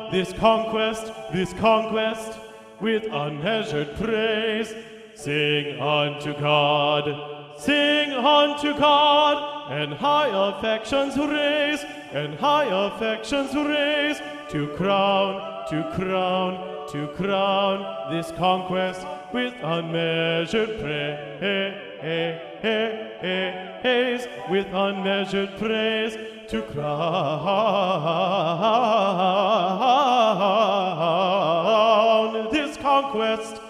this conquest, with unmeasured praise. Sing unto God, and high affections raise, to crown this conquest with unmeasured praise, to crown this conquest